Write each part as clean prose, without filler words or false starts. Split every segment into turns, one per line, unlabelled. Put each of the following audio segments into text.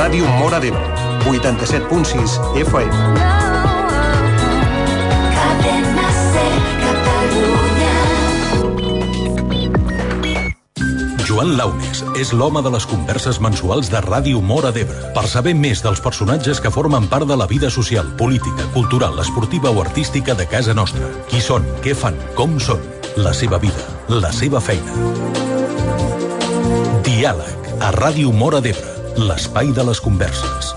Ràdio Móra d'Ebre, 87.6 FM.
Joan Launes és l'home de les converses mensuals de Ràdio Móra d'Ebre. Per saber més dels personatges que formen part de la vida social, política, cultural, esportiva o artística de casa nostra. Qui són, què fan, com són, la seva vida, la seva feina. Diàleg a Ràdio Móra d'Ebre, l'espai de les converses.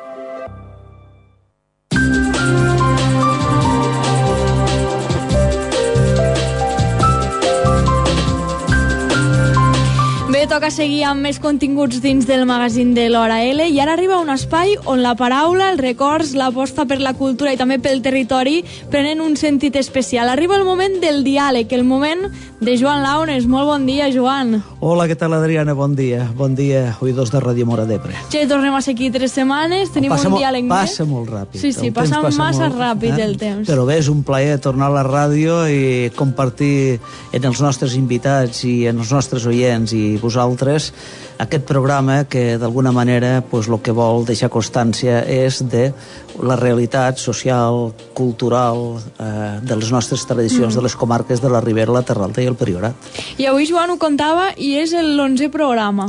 Toca seguir amb més continguts dins del magazín de l'Hora L i ara arriba un espai on la paraula, els records, l'aposta per la cultura i també pel territori prenen un sentit especial. Arriba el moment del diàleg, el moment de Joan Launes. Molt bon dia, Joan.
Hola, què tal, Adriana? Bon dia, oïdors de Ràdio Móra d'Ebre.
Ja tornem a ser aquí 3 setmanes, tenim un diàleg més.
Passa molt ràpid.
Sí, passa massa ràpid el temps.
Però bé, és un plaer tornar a la ràdio i compartir en els nostres invitats i en els nostres oients i vosaltres aquest programa que d'alguna manera el que vol deixar constància és de la realitat social, cultural de les nostres tradicions de les comarques de la Ribera, la Terra Alta i el Priorat.
I avui Joan ho contava i és l'11è programa.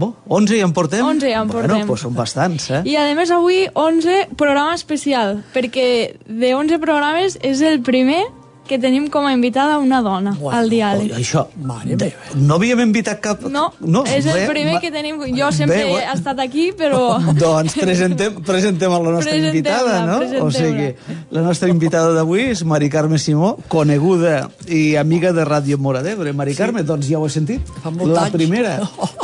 11 ja en portem?
11 ja en portem.
Bueno, són bastants,
I a més avui 11 programa especial, perquè de 11 programes és el primer que tenim com a invitada una dona al diàleg.
Això, no havíem invitat cap...
No, és el primer que tenim... Jo sempre he estat aquí, però...
Doncs presentem a la nostra invitada, no? O sigui, la nostra invitada d'avui és Mari Carme Simó, coneguda i amiga de Ràdio Móra d'Ebre. Mari Carme, doncs ja ho has sentit? La primera.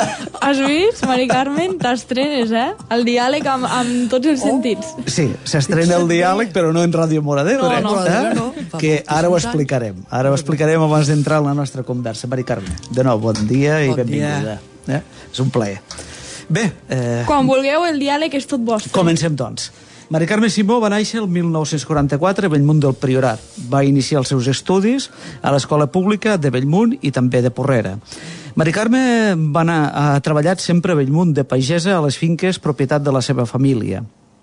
Has vist, Mari Carme? T'estrenes, el diàleg amb tots els sentits.
Sí, s'estrena el diàleg, però no en Ràdio Móra d'Ebre.
No.
Que ara ho explicarem. Ara ho explicarem abans d'entrar en la nostra conversa. Mari Carme, de nou, bon dia i benvinguda. És un plaer. Bé...
Quan vulgueu, el diàleg és tot vostre.
Comencem, doncs. Mari Carme Simó va néixer el 1944 a Bellmunt del Priorat. Va iniciar els seus estudis a l'Escola Pública de Bellmunt i també de Porrera. Mari Carme ha treballat sempre a Bellmunt de pagesa a les finques propietat de la seva família.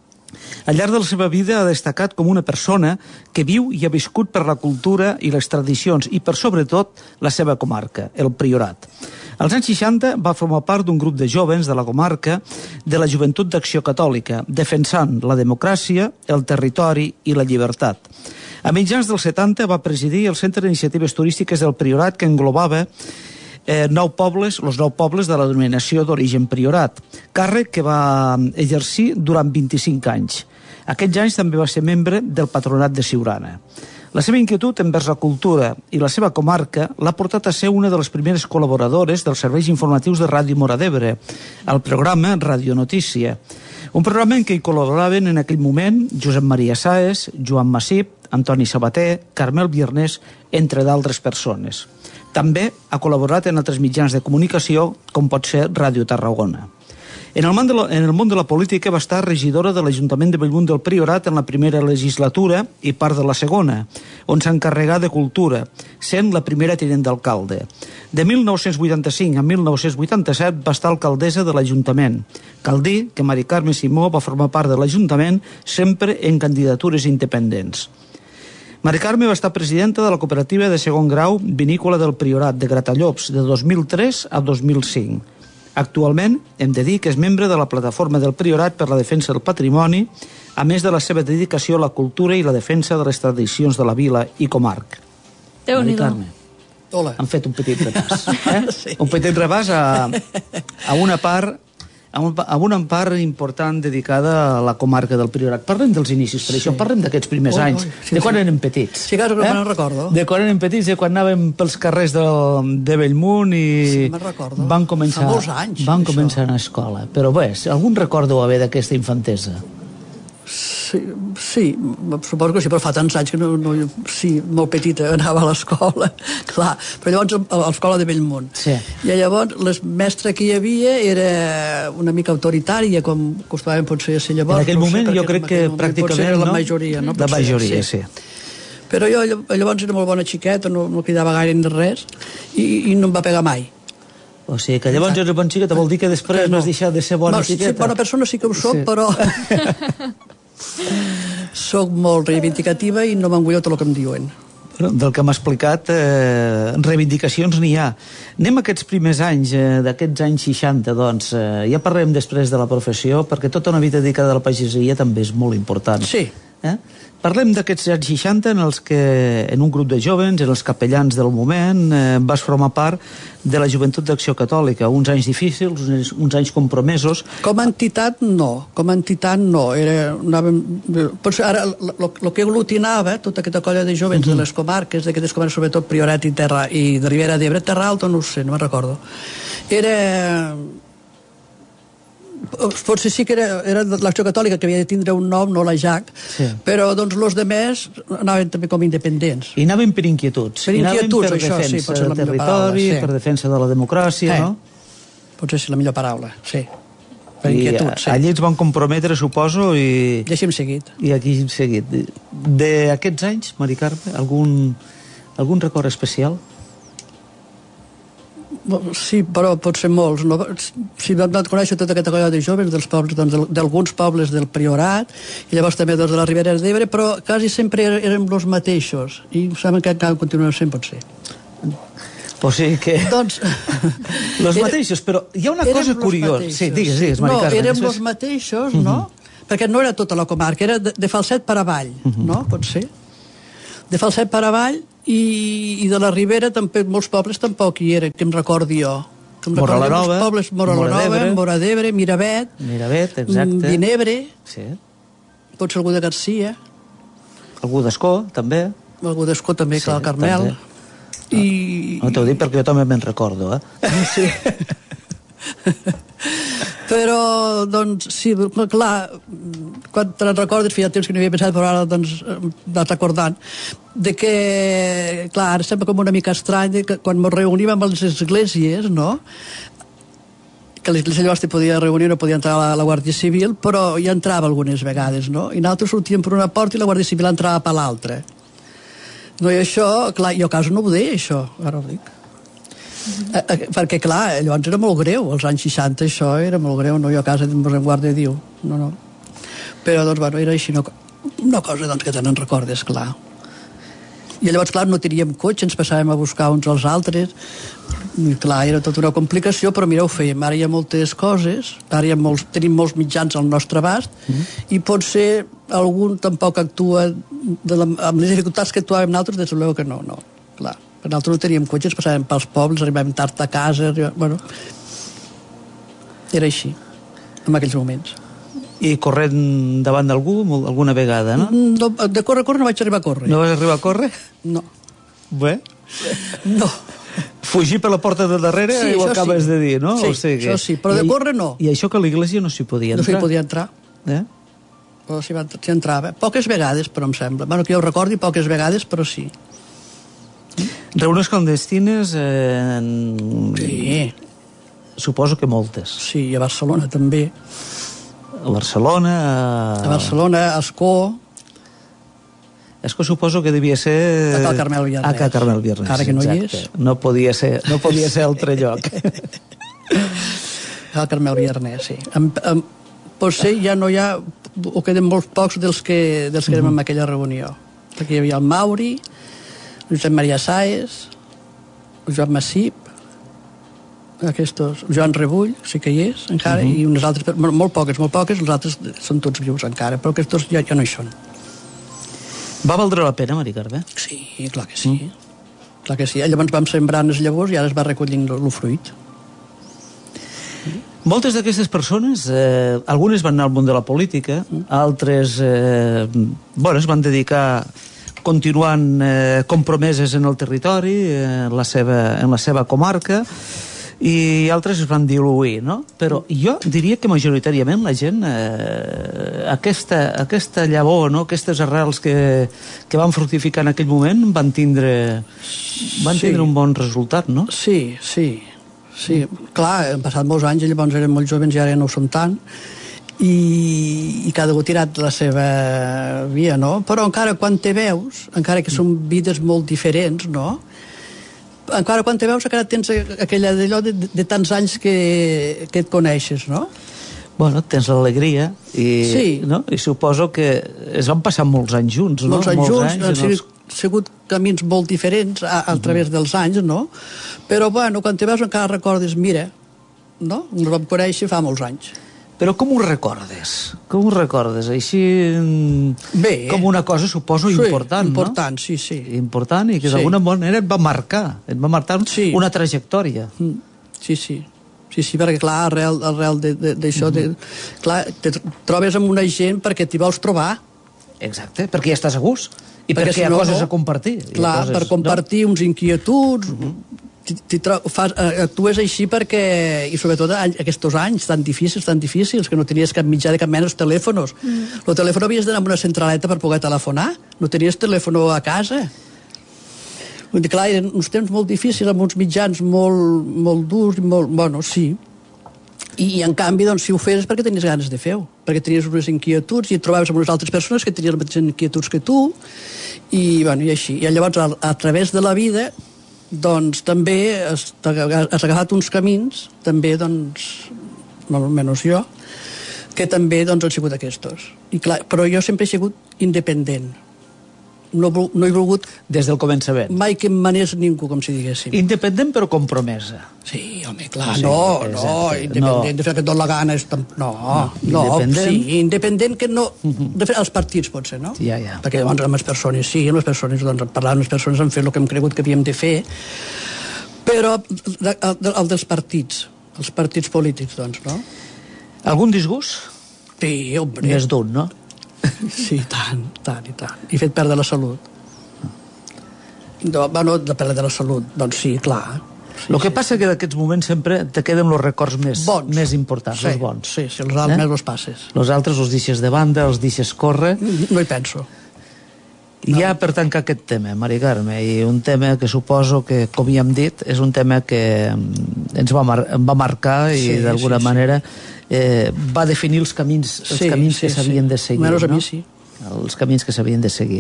Al llarg de la seva vida ha destacat com una persona que viu i ha viscut per la cultura i les tradicions i per sobretot la seva comarca, el Priorat. Als anys 60 va formar part d'un grup de jóvens de la comarca de la Joventut d'Acció Catòlica, defensant la democràcia, el territori i la llibertat. A mitjans dels 70 va presidir el Centre d'Iniciatives Turístiques del Priorat, que englobava els 9 pobles de la denominació d'origen Priorat, càrrec que va exercir durant 25 anys. Aquests anys també va ser membre del Patronat de Siurana. La seva inquietud envers la cultura i la seva comarca l'ha portat a ser una de les primeres col·laboradores dels serveis informatius de Ràdio Móra d'Ebre, al programa Radio Notícia. Un programa en què hi col·laboraven en aquell moment Josep Maria Sáez, Joan Massip, Antoni Sabater, Carmel Viernes, entre d'altres persones. També ha col·laborat en altres mitjans de comunicació, com pot ser Ràdio Tarragona. En el món de la política va estar regidora de l'Ajuntament de Bellmunt del Priorat en la primera legislatura i part de la segona, on s'encarregà de cultura, sent la primera tinent d'alcalde. De 1985 a 1987 va estar alcaldessa de l'Ajuntament. Cal dir que Mari Carme Simó va formar part de l'Ajuntament sempre en candidatures independents. Mari Carme va estar presidenta de la cooperativa de segon grau vinícola del Priorat de Gratallops de 2003 a 2005. Actualment hem de dir que és membre de la plataforma del Priorat per la defensa del patrimoni, a més de la seva dedicació a la cultura i la defensa de les tradicions de la vila i comarca. Mari Carme, han fet un petit repàs. Un petit repàs a una part important dedicada a la comarca del Priorat. Parlem dels inicis, per això parlem d'aquests primers anys, de quan érem petits.
Sí, que me'n recordo.
De quan érem petits, de quan anàvem pels carrers de Bellmunt i van començar a anar a escola. Però bé, algun record deu haver d'aquesta infantesa?
Sí, suposo que sí, però fa tants anys que sí, molt petita, anava a l'escola, clar, però llavors a l'escola de Bellmunt.
Sí.
I llavors les mestres que hi havia era una mica autoritària, com acostumaven potser a ser llavors.
En aquell moment jo crec que pràcticament,
no? La majoria, no?
La majoria, sí.
Però jo llavors era molt bona xiqueta, no cridava gaire ni res, i no em va pegar mai.
O sigui, que llavors eres bon xiqueta vol dir que després no has deixat de ser bona xiqueta.
Sí, bona persona sí que ho soc, però soc molt reivindicativa i no m'engullo tot el que em diuen.
Del que m'ha explicat, reivindicacions n'hi ha. Anem a aquests primers anys, d'aquests anys 60, doncs, ja parlem després de la professió, perquè tota una vida dedicada a la pagesia també és molt important.
Sí.
Parlem d'aquests anys 60 en els que, en un grup de jovens, en els capellans del moment, vas formar part de la Joventut d'Acció Catòlica. Uns anys difícils, uns anys compromesos.
Com a entitat, no. Com a entitat, no. Potser ara, el que aglutinava tota aquesta colla de jovens de les comarques, d'aquestes comarques, sobretot Priorat i de Ribera d'Ebre, Terra Alta, no ho sé, no me'n recordo. Potser sí que era l'Acció Catòlica, que havia de tindre un nom, no la JAC, sí. Però doncs els demés anaven també com independents.
I anaven per inquietuds.
Per inquietuds, això sí,
pot ser la millor paraula. Sí. Per defensa de la democràcia, no?
Potser sí, la millor paraula, sí. Per inquietuds, sí.
Allí ens van comprometre, suposo, i...
I així hem seguit.
I aquí hem seguit. D'aquests anys, Mari Carme, algun record especial?
Sí, però pot ser molts. No? Si vam conèixer tota aquesta colla de joves dels pobles, doncs, d'alguns pobles del Priorat i llavors també dels de la Ribera d'Ebre, però quasi sempre érem els mateixos i saben que encara continuen sent, potser.
O sigui que...
Doncs...
Els mateixos, però hi ha una cosa curiosa. Sí, digues, Mari Carme.
No, érem els mateixos, no? Perquè no era tota la comarca, era de Falset per avall, no? Pot ser. De Falset per avall i de la Ribera també molts pobles tampoc hi eren, que em recordi jo.
Mora la Nova,
Mora d'Ebre, Miravet,
exacte.
Vinebre,
sí.
Potser algú de Garcia.
Algú d'Escó, també.
Algú d'Escó també, clar, el Carmel.
No t'ho dic perquè jo també me'n recordo,
Sí. Però, doncs, sí, clar, quan te'n recordes, feia temps que no havia pensat, però ara, doncs, vas recordant, de que, clar, ara sembla com una mica estrany que quan ens reuníem amb les esglésies, no?, que l'església llavors podia reunir, no podia entrar la Guàrdia Civil, però hi entrava algunes vegades, no?, i nosaltres sortíem per una porta i la Guàrdia Civil entrava per l'altra. No, i això, clar, jo a casa no ho deia, això, ara ho dic. Perquè, clar, llavors era molt greu, als anys 60 això era molt greu, no? Jo a casa em guarda Déu, no. Però, doncs, bueno, era així una cosa doncs, que te n'en recordes, clar. I llavors, clar, no teníem cotxe, ens passàvem a buscar uns als altres, i clar, era tota una complicació, però mira, ho fèiem. Ara hi ha moltes coses, ara tenim molts mitjans al nostre abast, i potser algun tampoc actua amb les dificultats que actuàvem nosaltres, des de luego que no, clar. Nosaltres no teníem cotxes, passàvem pels pobles, arribàvem tard a casa, bueno, era així, en aquells moments.
I corrent davant d'algú alguna vegada, no?
No, de córrer no vaig arribar a córrer.
No vas arribar a córrer?
No.
Bé?
No.
Fugir per la porta de darrere, sí, ho acabes de dir, no?
Sí, o sigui, això sí, però de córrer no.
I això que a l'església no s'hi podia entrar?
No s'hi podia entrar. Però s'hi entrava. Poques vegades, però em sembla. Bueno, que jo ho recordi, poques vegades, però sí.
Reunions clandestines?
Sí.
Suposo que moltes.
Sí, a Barcelona també.
A Barcelona...
A Barcelona, a Escó.
Escó suposo que devia ser...
A Cal Carmel Viernes.
A Cal Carmel Viernes,
ara que no hi és.
No podia ser altre lloc.
Cal Carmel Viernes, sí. Potser ja no hi ha... O queden molts pocs dels que érem en aquella reunió. Perquè hi havia el Mauri, Josep Maria Sáez, Joan Massip, Joan Rebull, sí que hi és, encara, i unes altres, molt poques, els altres són tots vius encara, però aquests ja no hi són.
Va valdre la pena, Mari Carme?
Sí, clar que sí. Clar que sí. Llavors vam sembrant les llavors i ara es va recollint el fruit.
Moltes d'aquestes persones, algunes van anar al món de la política, altres es van dedicar continuant compromeses en el territori, en la seva comarca, i altres es van diluir, no? Però jo diria que majoritàriament la gent, aquesta llavor, no? Aquestes arrels que van fructificar en aquell moment van tindre un bon resultat, no?
Sí. Clar, han passat molts anys i llavors eren molt jovens i ara no ho són tant, i cada un ha tirat la seva via, no? Però encara quan te veus, encara que són vides molt diferents, no? encara quan te veus encara tens aquella d'allò de tants anys que et coneixes, no?
Bueno, tens l'alegria
Sí.
I suposo que es van passar molts anys junts, no?
Molts anys junts, han sigut camins molt diferents a través dels anys, no? Però, bueno, quan te veus encara recordes, mira, no? Ens vam conèixer fa molts anys.
Però com ho recordes? Com ho recordes? Així...
Bé.
Com una cosa, suposo, important,
important, sí.
Important i que d'alguna manera et va marcar. Et va marcar una trajectòria.
Sí, perquè clar, arrel d'això, clar, te trobes amb una gent perquè t'hi vols trobar.
Exacte, perquè ja estàs a gust. I perquè hi ha coses a compartir.
Clar, per compartir uns inquietuds... Actues així perquè, i sobretot aquests anys tan difícils, que no tenies cap mitjà de cap mena els telèfons. El telèfon havies d'anar amb una centraleta per poder telefonar, no tenies telèfon a casa. Vull dir, clar, eren uns temps molt difícils, amb uns mitjans molt durs, bueno, sí. I en canvi, doncs, si ho fes és perquè tenies ganes de fer-ho, perquè tenies unes inquietuds i et trobaves amb unes altres persones que tenien les mateixes inquietuds que tu, i així. I llavors, a través de la vida, doncs també has agafat uns camins, també, doncs, almenys jo, que també doncs, han sigut aquests. I clar, però jo sempre he sigut independent. No he volgut...
Des del començament.
Mai que em manés ningú, com si diguéssim.
Independent però compromesa.
Sí, home, clar, independent, de fer el que et dona la gana... Independent que no... De fer els partits, potser, no?
Ja.
Perquè llavors amb les persones, doncs, parlar amb les persones han fet el que hem cregut que havíem de fer, però el dels partits, els partits polítics, doncs, no?
Algun disgust?
Sí, home.
Més d'un, no?
Sí, tant. I fet perdre la salut. Bueno, de perdre la salut, doncs sí, clar.
El que passa que d'aquests moments sempre te queden els records més importants, els bons.
Sí, els altres més els passes.
Els altres els deixes de banda, els deixes córrer.
No hi penso.
I ja per tancar aquest tema, Mari Carme, i un tema que suposo que, com ja hem dit, és un tema que ens va marcar i d'alguna manera va definir els camins que s'havien de seguir.
Menys a mi, sí.
Els camins que s'havien de seguir.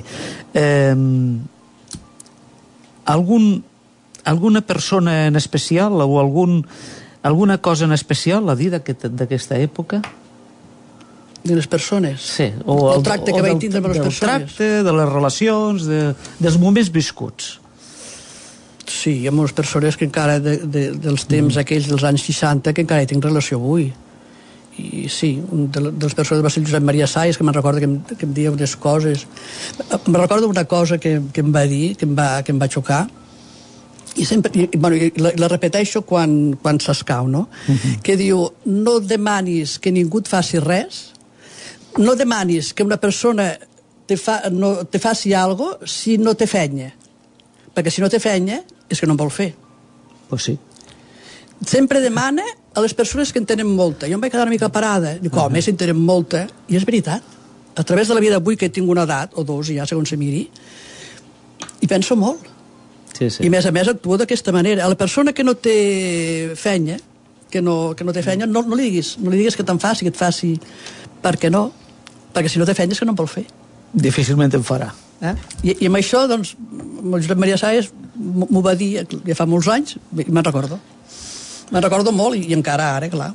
Alguna persona en especial o alguna cosa en especial a dir d'aquesta època?
De les persones?
Sí.
El tracte que vaig tindre amb les persones.
Del tracte, de les relacions, dels moments viscuts.
Sí, hi ha moltes persones que encara dels temps aquells dels anys 60 que encara hi tinc relació avui. I sí, de les persones va ser el Josep Maria Sais, que me'n recorda que em deia unes coses. Me'n recordo una cosa que em va dir, que em va xocar, i sempre, la repeteixo quan s'escau, no? Que diu, no demanis que ningú et faci res, no demanis que una persona te faci alguna cosa si no té fenya, perquè si no té fenya és que no en vol fer.
Pues sí.
Sempre demana a les persones que en tenen molta. Jo em vaig quedar una mica parada, dic, home, si en tenen molta, i és veritat, a través de la vida avui que tinc una edat, o dos ja, segons se miri, i penso molt.
Sí.
I a més actuo d'aquesta manera. A la persona que no té fenya, que no té fenya, no li diguis que te'n faci, que et faci, perquè no, perquè si no té fenya és que no en vol fer.
Difícilment en farà.
I amb això, doncs, el Josep Maria Sáez m'ho va dir ja fa molts anys, i me'n recordo. Me'n recordo molt, i encara ara, clar.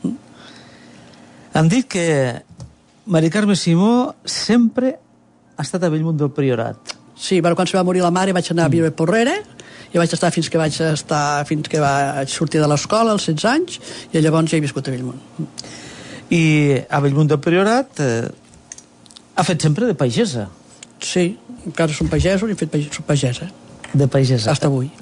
Han dit que Mari Carme Simó sempre ha estat a Bellmunt del Priorat.
Sí, quan se va morir la mare vaig anar a viure a Porrera, i vaig estar fins que vaig sortir de l'escola als 16 anys, i llavors ja he viscut a Bellmunt.
I a Bellmunt del Priorat ha fet sempre de pagesa.
Sí, encara som pagesos i soc pagesa.
De pagesa.
Hasta avui.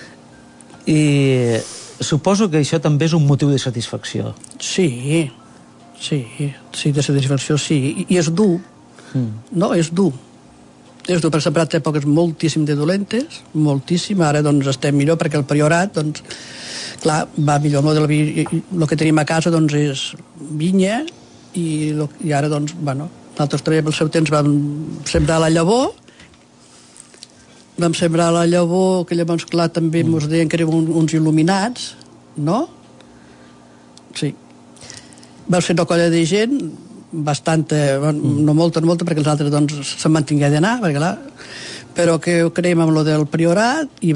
I suposo que això també és un motiu de satisfacció.
Sí, de satisfacció, sí. I és dur. No, és dur. És dur, per exemple, té èpoques moltíssim de dolentes, moltíssim. Ara, doncs, estem millor perquè el Priorat, doncs, clar, va millor. El que tenim a casa, doncs, és vinya i ara, doncs, bueno, nosaltres també al seu temps vam sembrar la llavor, que llavors, clar, també ens deien que érem uns il·luminats, no? Sí. Va ser una colla de gent, bastanta, no molta, perquè els altres, doncs, se'n van tingué d'anar, perquè, clar, però que creiem amb lo del Priorat i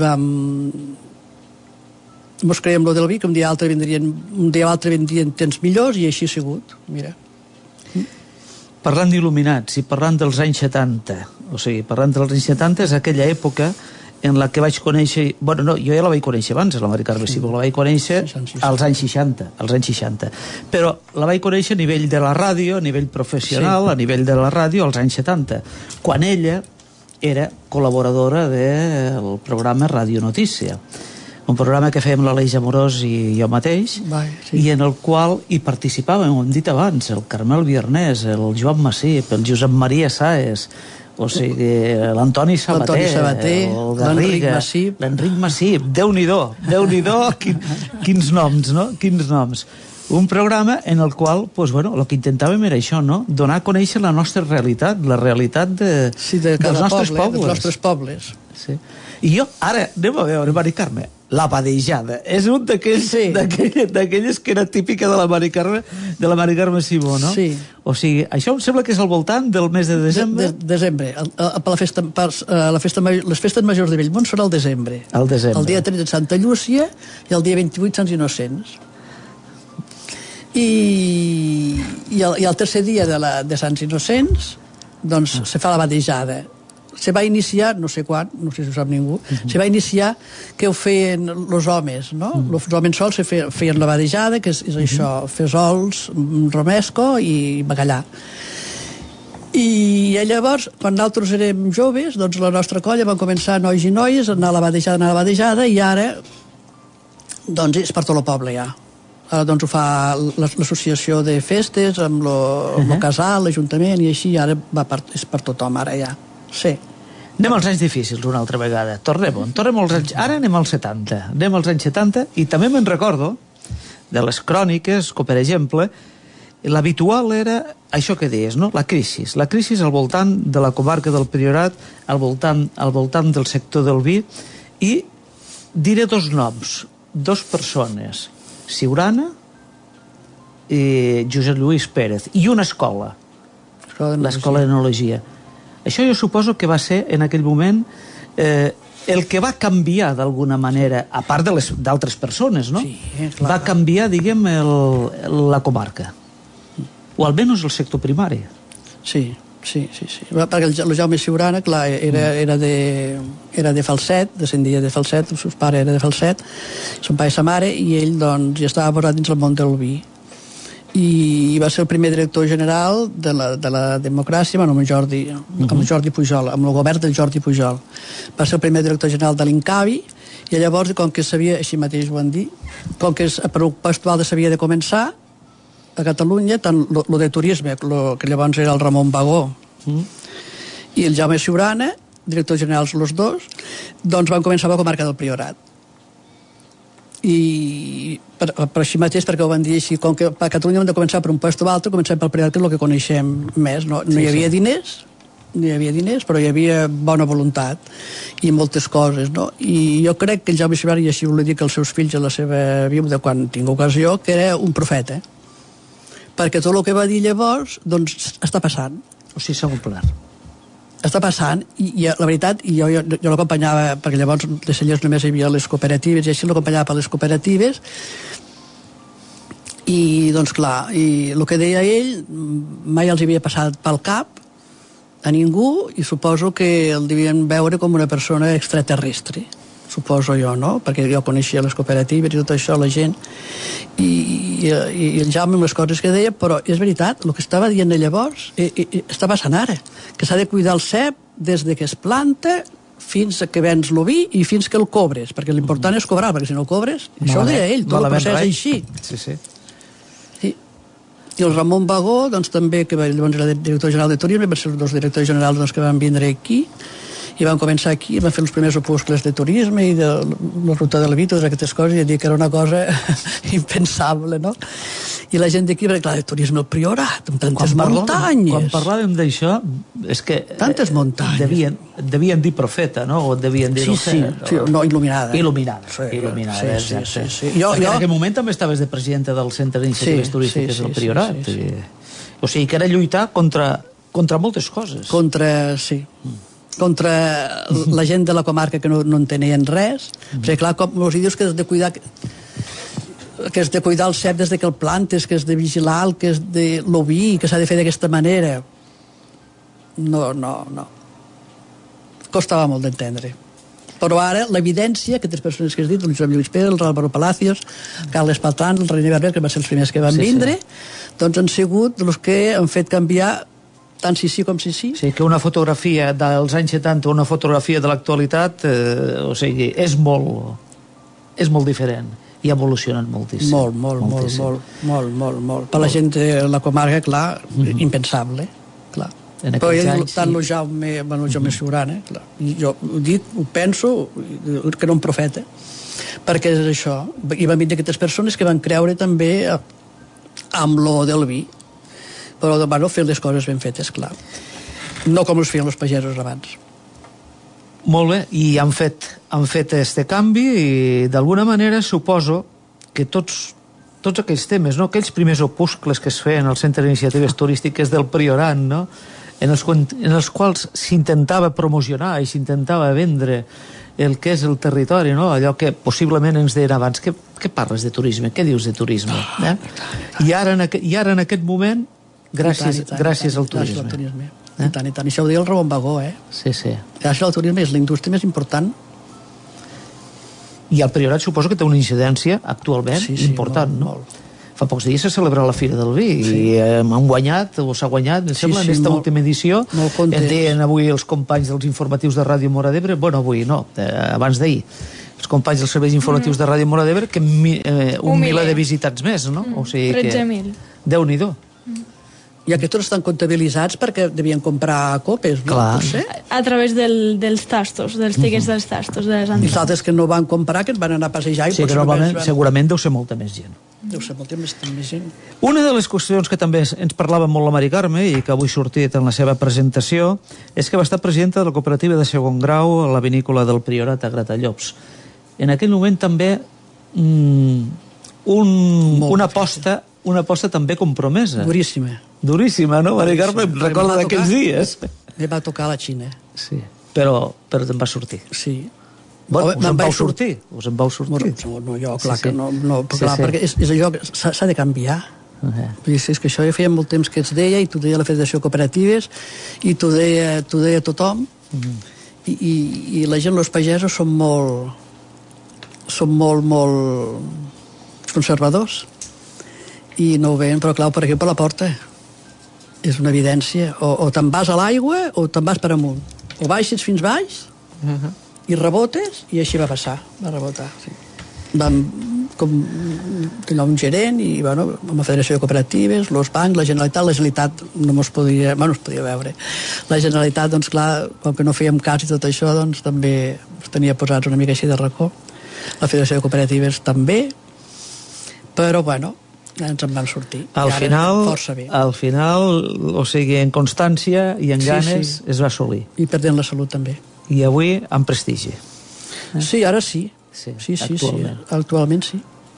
mos creiem lo del vi, que un dia altre vindrien temps millors, i així ha sigut, mira.
Parlant d'il·luminats i parlant dels anys 70, o sigui, parlant dels anys 70 és aquella època en la que vaig conèixer... Bueno, no, jo ja la vaig conèixer abans, la Mari Carme Simó, la vaig conèixer als anys 60, però la vaig conèixer a nivell de la ràdio, a nivell professional, a nivell de la ràdio, als anys 70, quan ella era col·laboradora del programa Radio Notícia, un programa que fèiem l'Aleix Amorós i jo mateix, i en el qual hi participàvem, ho hem dit abans, el Carmel Viernès, el Joan Massip, el Josep Maria Sáez, o sigui, l'Antoni Sabater, el Garriga, l'Enric Massip, Déu-n'hi-do, quins noms, no? Quins noms. Un programa en el qual, pues, bueno, el que intentàvem era això, no? Donar a conèixer la nostra realitat, la realitat dels nostres pobles. Sí. I jo, ara, anem a veure, Mari Carme, la badejada. És un d'aquelles que era típica de la Mari Carme Simó, no? Sí. O sigui, això em sembla que és al voltant del mes de desembre.
Desembre. Les festes majors de Bellmunt són al desembre.
Al desembre.
El dia 13 Santa Llúcia i el dia 28 Sants Innocents. I el tercer dia de Sants Innocents, doncs, se fa la badejada. Se va iniciar, no sé quan, no sé si ho sap ningú, se va iniciar que ho feien els homes, no? Els homes sols feien la badejada, que és això, fesols, romesco i bacallà. I llavors, quan nosaltres érem joves, doncs la nostra colla van començar, nois i noies, a anar a la badejada, i ara, doncs, és per tot el poble, ja. Ara, doncs, ho fa l'associació de festes, amb el casal, l'Ajuntament, i així, ara és per tothom, ara ja. Sí.
Anem als anys difícils una altra vegada. Tornem als anys... Ara anem als 70. Anem als anys 70 i també me'n recordo de les cròniques, com per exemple, l'habitual era això que deies, no? La crisi al voltant de la comarca del Priorat, al voltant del sector del vi, i diré dos noms, dos persones, Siurana i Josep Lluís Pérez, i una escola, l'escola d'enologia. Això jo suposo que va ser en aquell moment el que va canviar d'alguna manera, a part d'altres persones, no?
Sí, clar.
Va canviar, diguem, la comarca, o almenys el sector primari.
Sí. Perquè el Jaume Siurana, clar, era de Falset, descendia de Falset, el seu pare era de Falset, son pare i sa mare, i ell, doncs, ja estava posat dins el món del vi. I va ser el primer director general de la democràcia, amb Jordi Pujol, amb el govern del Jordi Pujol. Va ser el primer director general de l'Incavi, i llavors, com que sabia, així mateix ho han dit, com que per un festival s'havia de començar a Catalunya, tant lo de turisme, que llavors era el Ramon Bagó, i el Jaume Siurana, directors generals los dos, doncs van començar a la comarca del Priorat. I per així mateix, perquè ho van dir així, com que a Catalunya hem de començar per un lloc o altre, comencem pel Priorat, que és el que coneixem més. No hi havia diners, però hi havia bona voluntat i moltes coses, no? I jo crec que el Jaume Siurana, i així ho dic als seus fills a la seva viuda quan tinc ocasió, que era un profeta, perquè tot el que va dir llavors, doncs, està passant.
O sigui, s'ha complert.
Està passant, i la veritat, jo l'acompanyava, perquè llavors de Cellers només hi havia les cooperatives, i així l'acompanyava per les cooperatives, i doncs clar, i el que deia ell mai els havia passat pel cap a ningú, i suposo que el devien veure com una persona extraterrestre, suposo jo, no? Perquè jo coneixia les cooperatives i tot això, la gent, i el Jaume amb les coses que deia, però és veritat, el que estava dient llavors està passant ara, que s'ha de cuidar el cep des de que es planta fins que vens el vi i fins que el cobres, perquè l'important és cobrar, perquè si no el cobres, això ho deia ell, tot el procés així.
Sí.
I el Ramon Bagó, doncs també, que llavors era director general de turisme, van ser els dos directors generals que van vindre aquí, i van començar aquí, van fer els primers opuscles de turisme i de la ruta del vi, totes aquestes coses, i dir que era una cosa impensable, no? I la gent d'aquí, clar, de turisme al Priorat, amb tantes muntanyes.
Quan parlàvem d'això, és que...
Tantes muntanyes.
Devien dir profeta, no? O devien dir...
Sí, no, il·luminada.
Il·luminada, exacte. Perquè en aquell moment també estaves de presidenta del Centre d'Iniciatives Turístiques del Priorat. O sigui, que era lluitar contra moltes coses.
Sí. contra la gent de la comarca que no entenien res, perquè clar, com els dius que has de cuidar el cep des que el plantes, que has de vigilar, que has de l'oví, que s'ha de fer d'aquesta manera. No. Costava molt d'entendre. Però ara l'evidència, aquestes persones que has dit, el Josep Lluís Pérez, el Álvaro Palacios, Carles Paltran, el René Barber, que van ser els primers que van vindre, doncs han sigut els que han fet canviar tant sí com sí.
Sí, que una fotografia dels anys 70 o una fotografia de l'actualitat és molt diferent i ha evolucionat moltíssim.
Molt. Per la gent de la comarca, clar, impensable, clar. Però tant el Jaume Siurana, jo ho dic, ho penso, que no un profeta, perquè és això. I van vindre aquestes persones que van creure també amb lo del vi, però van fer les coses ben fetes, clar. No com els feien els pagesos abans.
Molt bé, i han fet este canvi i d'alguna manera suposo que tots aquells temes, no? Aquells primers opuscles que es feien al Centre d'Iniciatives Turístiques del Priorat, no? En els quals s'intentava promocionar i s'intentava vendre el que és el territori, no? Allò que possiblement ens deien abans, què parles de turisme? Què dius de turisme? I ara en aquest moment, gràcies al turisme.
I tant. I això ho deia el Ramon Bagó,
Sí.
Gràcies al turisme és la indústria més important.
I el Priorat suposo que té una incidència actualment important, no?
Molt.
Fa pocs dies s'ha celebrat la Fira del Vi i han guanyat, o s'ha guanyat, em sembla, en aquesta última edició. En deien avui els companys dels informatius de Ràdio Móra d'Ebre, avui no, abans d'ahir, els companys dels serveis informatius de Ràdio Móra d'Ebre, que un miler de visitats més, no? O sigui que
13.000.
Déu-n'hi-do.
I aquests estan comptabilitzats perquè devien comprar copes, no?
Clar.
A través dels tastos, dels tiquets dels tastos, de les
I els
entitats.
altres que no van comprar, que et van anar a passejar...
Sí, que normalment, segurament deu ser molta més gent.
Deu ser molta més gent.
Una de les qüestions que també ens parlava molt la Mari Carme i que avui ha sortit en la seva presentació és que va estar presidenta de la cooperativa de segon grau a la vinícola del Priorat a Gratallops. En aquell moment també una aposta també compromesa. Duríssima, no, Mari Carme? Em recorda d'aquells dies.
Me va tocar a la Xina.
Sí, però te'n va sortir.
Sí.
Bueno, us en vau sortir.
No, jo, clar que no, clar, perquè és allò que s'ha de canviar. És que això ja feia molt temps que es deia, i t'ho deia la Federació de Cooperatives, i t'ho deia tothom, i la gent, els pagesos, són molt conservadors, i no ho veien, però clar, per aquí per la porta és una evidència, o te'n vas a l'aigua o te'n vas per amunt, o baixes fins baix i rebotes, i així va passar, va rebotar, sí. Vam tenir un gerent i bueno, amb la Federació de Cooperatives, els bancs, la Generalitat no es podia veure. La Generalitat, doncs clar, com que no fèiem cas i tot això, doncs també es tenia posats una mica així de racó. La Federació de Cooperatives també, però bueno, ens en van sortir.
Al final, o sigui, en constància i en ganes es va assolir.
I perdent la salut també.
I avui amb prestigi.
Sí, ara sí. Sí. Actualment sí.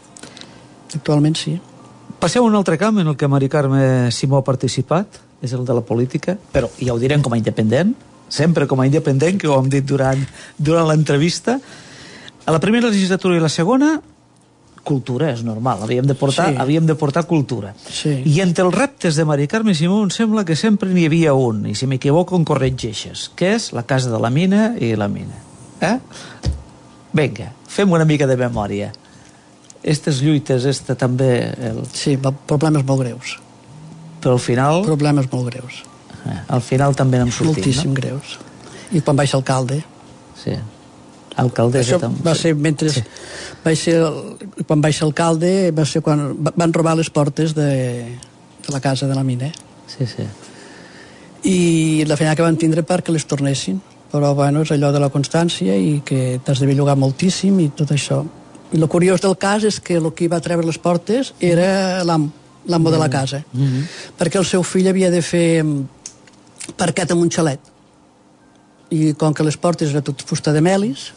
Passeu a un altre camp en el que Mari Carme Simó ha participat, és el de la política, però ja ho direm com a independent, sempre com a independent, que ho hem dit durant l'entrevista. A la primera legislatura i la segona, cultura, és normal, havíem de portar cultura.
Sí.
I entre els reptes de Mari Carme Simó em sembla que sempre n'hi havia un, i si m'equivoco em corregeixes, que és la casa de la mina i la mina. Vinga, fem una mica de memòria. Estes lluites, també...
Sí, problemes molt greus.
Però al final...
Problemes molt greus.
Al final també n'hem sortit,
moltíssim, no? Greus. I quan vaig ser alcalde...
Sí. Alcaldessa també.
Va ser mentre... Sí. Quan vaig ser alcalde va ser quan van robar les portes de la casa de la mina.
Sí.
I la feina que van tindre perquè les tornessin. Però bueno, és allò de la constància i que t'has de bellugar moltíssim i tot això. I el curiós del cas és que el que va treure les portes era l'amo de la casa. Perquè el seu fill havia de fer parquet amb un xalet. I com que les portes era tot fusta de melis,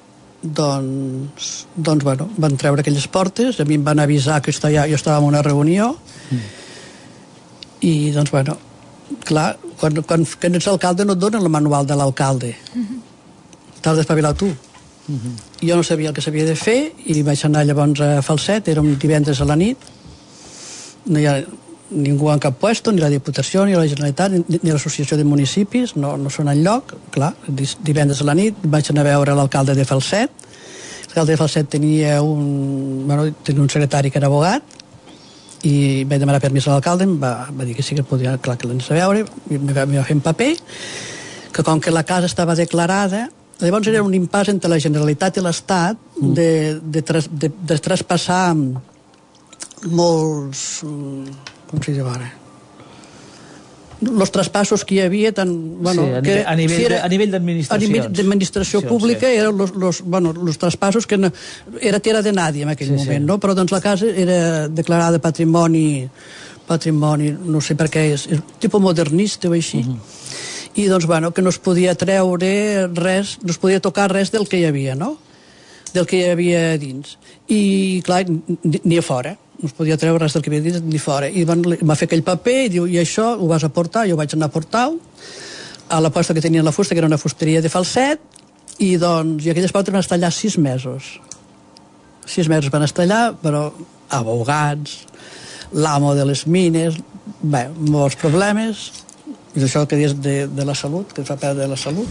doncs bueno, van treure aquelles portes, a mi em van avisar que jo estava en una reunió, i doncs bueno, clar, quan ets alcalde no et donen el manual de l'alcalde. T'has d'espavilar tu. Jo no sabia el que s'havia de fer i vaig anar llavors a Falset, era un divendres a la nit, no hi ha ningú en cap puesto, ni la Diputació, ni la Generalitat, ni l'Associació de Municipis, no són enlloc, clar, divendres a la nit vaig anar a veure l'alcalde de Falset. L'alcalde de Falset tenia un secretari que era abogat, i vaig demanar permís a l'alcalde, em va dir que sí que podia, clar, que l'anés a veure, i em va fer un paper, que com que la casa estava declarada, llavors era un impàs entre la Generalitat i l'Estat de traspassar molts, com s'hi diu ara, els traspassos que hi havia tant,
a nivell d'administracions.
D'administració pública eren els traspassos que era tierra de nadie en aquell moment, no? Però doncs la casa era declarada patrimoni, no sé per què és tipus modernista o així, i doncs que no es podia treure res, no es podia tocar res del que hi havia, no? Del que hi havia dins. I clar, ni a fora, no es podia treure res del que hi havia dins ni fora. I va fer aquell paper i diu, i això ho vas a portar? Jo vaig anar a portar-ho a la posta que tenia la fusta, que era una fusteria de Falset, i aquelles portes van estar allà 6 mesos. 6 mesos van estar allà, però abogats, l'amo de les mines, molts problemes, i això que dius de la salut, que es va perdre la salut.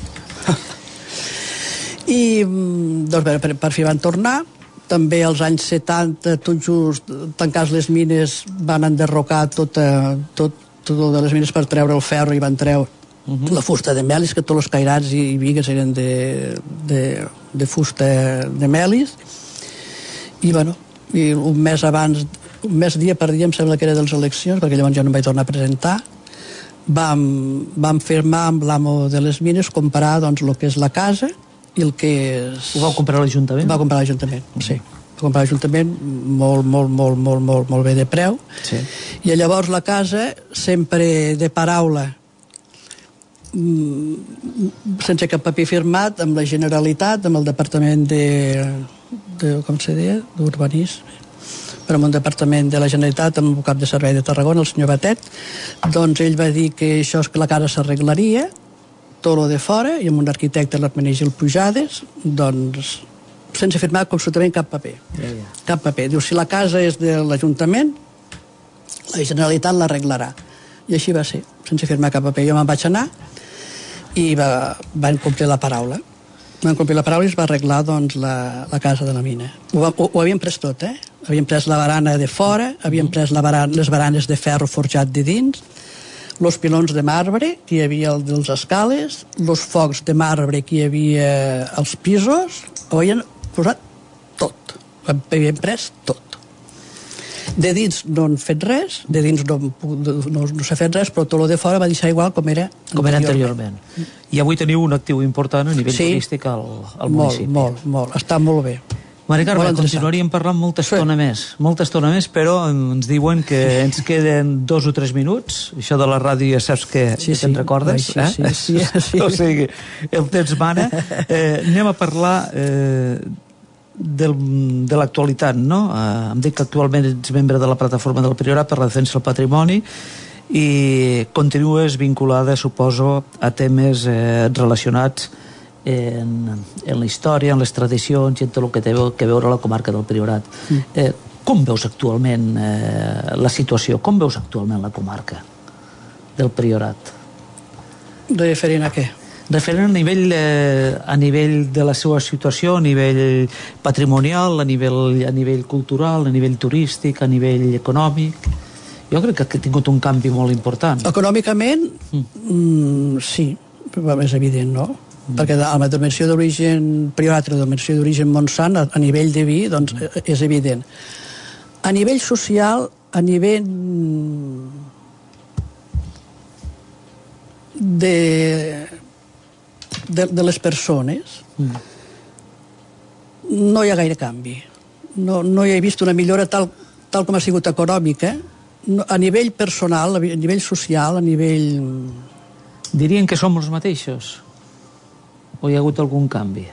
I per fi van tornar. També als anys 70, tot just tancats les mines, van enderrocar tot de les mines per treure el ferro i van treure la fusta de melis, que tots els cairats i vigues eren de fusta de melis. I un mes dia per dia, em sembla que era de les eleccions, perquè llavors ja no em vaig tornar a presentar, vam firmar amb l'amo de les mines comprar el que és la casa i el que és...
Ho vau comprar a l'Ajuntament?
Va comprar a l'Ajuntament, sí. Va comprar a l'Ajuntament molt bé de preu.
Sí.
I llavors la casa, sempre de paraula, sense cap paper firmat, amb la Generalitat, amb el Departament com se deia, d'Urbanisme, però amb un departament de la Generalitat, amb el cap de servei de Tarragona, el senyor Batet, doncs ell va dir que això és que la casa s'arreglaria, tot lo de fora, i amb un arquitecte, l'Hermenegildo Pujades, doncs, sense firmar absolutament cap paper. Cap paper. Diu, si la casa és de l'Ajuntament, la Generalitat l'arreglarà. I així va ser, sense firmar cap paper. Jo me'n vaig anar i van complir la paraula. Van complir la paraula i es va arreglar la casa de la mina. Ho havien pres tot, Havien pres la barana de fora, havien pres les baranes de ferro forjat de dins, els pilons de marbre que hi havia dels escales, els focs de marbre que hi havia als pisos, ho havien posat tot. Havien pres tot. De dins no han fet res, de dins no s'ha fet res, però tot el de fora va deixar igual com era
anteriorment. I avui teniu un actiu important a nivell turístic al municipi.
Molt. Està molt bé.
Mari Carme, continuaríem parlant molta estona més, però ens diuen que ens queden 2 o 3 minuts. Això de la ràdio ja saps que te'n recordes.
Sí.
O sigui, el temps mana. Anem a parlar de l'actualitat, no? Em dic que actualment ets membre de la Plataforma del Priorat per la Defensa del Patrimoni i continues vinculada, suposo, a temes relacionats en la història, en les tradicions i en tot el que té a veure la comarca del Priorat. Com veus actualment la situació? Com veus actualment la comarca del Priorat?
Referent a què?
Referent a nivell de la seva situació, a nivell patrimonial, a nivell cultural, a nivell turístic, a nivell econòmic. Jo crec que ha tingut un canvi molt important.
Econòmicament, sí, és evident, no? Perquè la denominació d'origen Priorat i la denominació d'origen Montsant a nivell de vi doncs és evident. A nivell social, a nivell de les persones no hi ha gaire canvi. No hi he vist una millora tal com ha sigut econòmica, a nivell personal, a nivell social, a nivell...
Dirien que som els mateixos? O hi ha hagut algun canvi?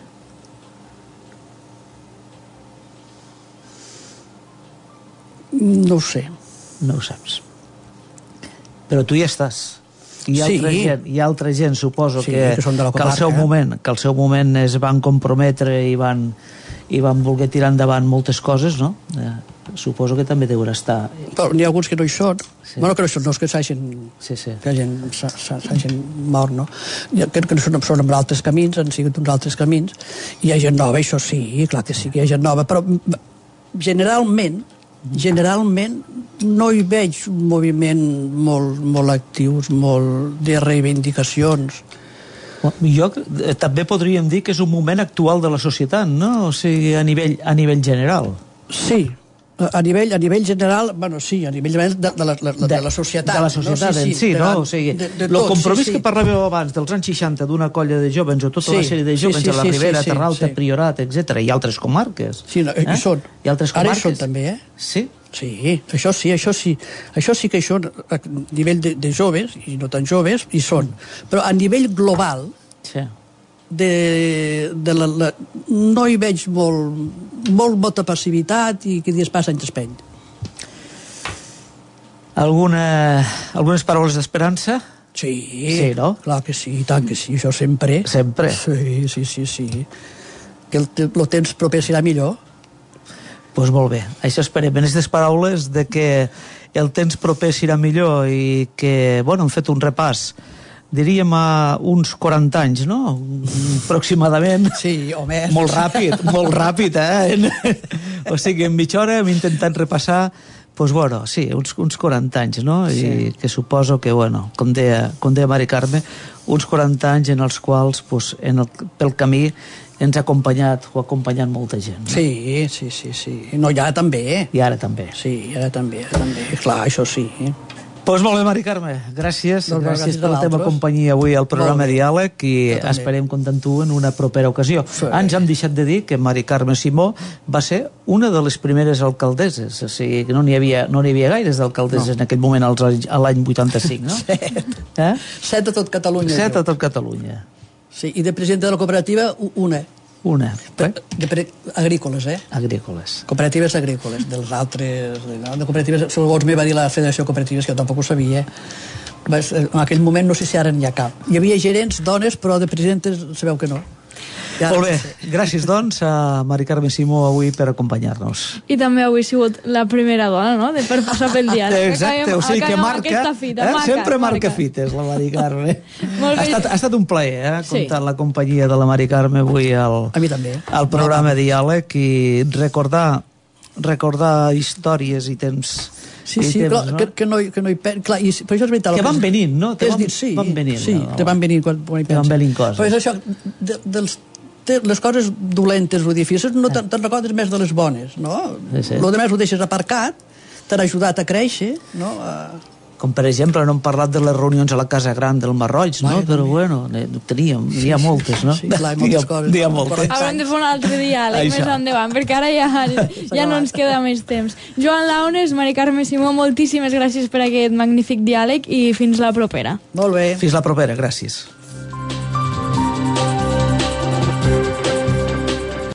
No ho sé.
No ho saps. Però tu hi estàs. hi ha altra gent, suposo, que al seu moment es van comprometre i van voler tirar endavant moltes coses, no? Suposo que també deurà estar...
Però n'hi ha alguns que no hi són. Sí. Bueno, que no hi són, no és que s'hagin...
Sí.
Que s'hagin mort, no? Crec que són amb altres camins, han sigut uns altres camins. Hi ha gent nova, això sí, clar que sí que hi ha gent nova, però generalment no hi veig un moviment molt actius, molt de reivindicacions.
Jo també podríem dir que és un moment actual de la societat, no? O sigui, a nivell general.
Sí, a nivell general, bueno, sí, a nivell general de la societat.
De la societat en si, no? O sigui, el compromís que parlàveu abans dels anys 60 d'una colla de jóvens o tota una sèrie de jóvens a la Ribera, Terralta, Priorat, etc. i altres comarques.
Sí, hi són. Ara hi són també, eh?
Sí?
Sí, això sí. Això sí que hi són a nivell de joves, i no tan joves, hi són. Però a nivell global...
Sí.
No hi veig molta passivitat i que dies passa anys d'espeny.
Algunes paraules d'esperança?
Sí, no? Clar que sí, tant que sí, això sempre.
Sempre?
Sí. Que el temps proper serà millor.
Doncs molt bé, això esperem. En aquestes paraules de que el temps proper serà millor i que, bueno, hem fet un repàs diríem a uns 40 anys, no? Aproximadament.
Sí, o més.
Molt ràpid, O sigui, en mitja hora hem intentat repassar, doncs, bueno, sí, uns 40 anys, no? Sí. I que suposo que, bueno, com deia Mari Carme, uns 40 anys en els quals, doncs, pel camí ens ha acompanyat molta gent. No?
Sí. No, i ara també.
I ara també.
Sí, ara també. Clar, això sí.
Doncs molt bé, Mari Carme, gràcies per la teva companyia avui al programa Diàleg i esperem comptar amb tu en una propera ocasió. Sí. Ens hem deixat de dir que Mari Carme Simó va ser una de les primeres alcaldesses, o sigui que no n'hi havia gaires d'alcaldesses en aquell moment, a l'any 85, no?
7 a tot Catalunya.
7 a tot Catalunya.
Sí, i de presidenta de la cooperativa, una. Agrícoles,
Agrícoles.
Cooperatives agrícoles, dels altres... De cooperatives, segons m'hi va dir la Federació de Cooperatives, que jo tampoc ho sabia. En aquell moment no sé si ara n'hi ha cap. Hi havia gerents, dones, però de presidentes sabeu que no.
Molt bé, gràcies doncs a Mari Carme Simó avui per acompanyar-nos.
I també avui ha sigut la primera dona, no?, per passar pel diàleg.
Exacte, o sigui que marca, sempre marca fites la Mari Carme. Ha estat un plaer comptar la companyia de la Mari Carme avui
a mi també
al programa Diàleg i recordar històries i temps.
Sí, clar, no? que no hi clar, i per això és veritat.
Que van venint, no? Van venint quan hi penses. Van venint coses.
Però és això, les coses dolentes o difícils no te'n recordes més de les bones, no? Sí. Lo demés ho deixes aparcat, t'han ajudat a créixer, no?
Com per exemple, no hem parlat de les reunions a la Casa Gran del Marroig, no? Però bueno, n'hi ha moltes, no?
Sí, clar, moltes coses.
N'hi ha moltes.
Haurem de fer un altre diàleg més endavant, perquè ara ja no ens queda més temps. Joan Launes, Mari Carme Simó, moltíssimes gràcies per aquest magnífic diàleg i fins la propera.
Molt bé.
Fins la propera, gràcies.